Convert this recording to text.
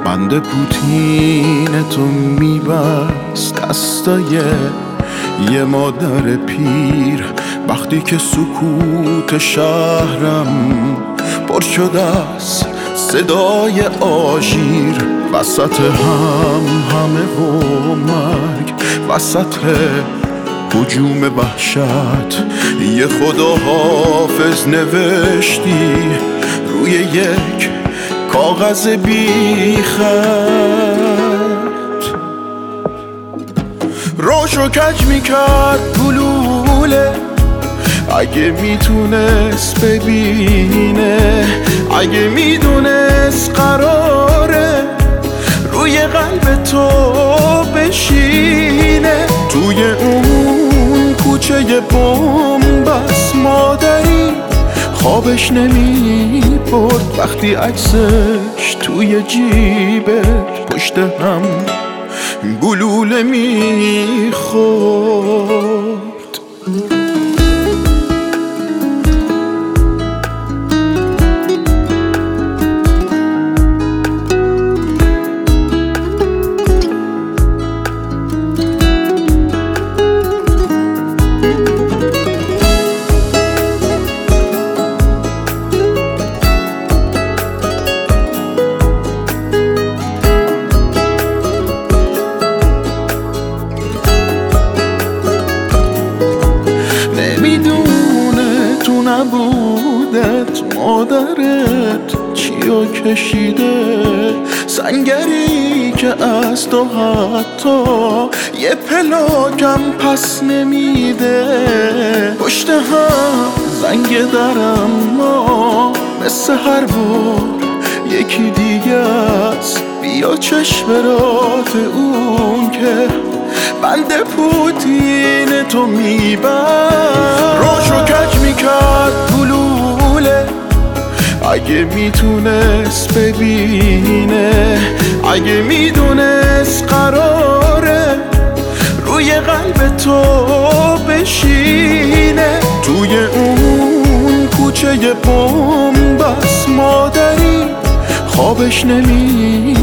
بند پوتین تو میبست دستای یه مادر پیر، وقتی که سکوت شهرم پر شده از صدای آژیر، وسط همه و مرگ، وسط هجوم وحشت، یه خداحافظ نوشتی روی یک کاغذ بی خط. روشو کج میکرد گلوله، اگه میتونست ببینه، اگه میدونست قراره روی قلب تو بشینه. توی اون کوچه بنبست مادری خوابش نمی برد، وقتی عکسش توی جیبش پشت هم گلوله می خورد. نبودت مادرت چیو کشیده، سنگری که از تو حتی یه پلاکم پس نمیده. پشت هم زنگ درم ما مثل هر بار یکی دیگه است، بیا چشم رات اون که بند پوتین تو میبرد. روشو کج میکرد گلوله، اگه میتونست ببینه، اگه میدونست قراره روی قلب تو بشینه. توی اون کوچه بنبست مادری خوابش نمی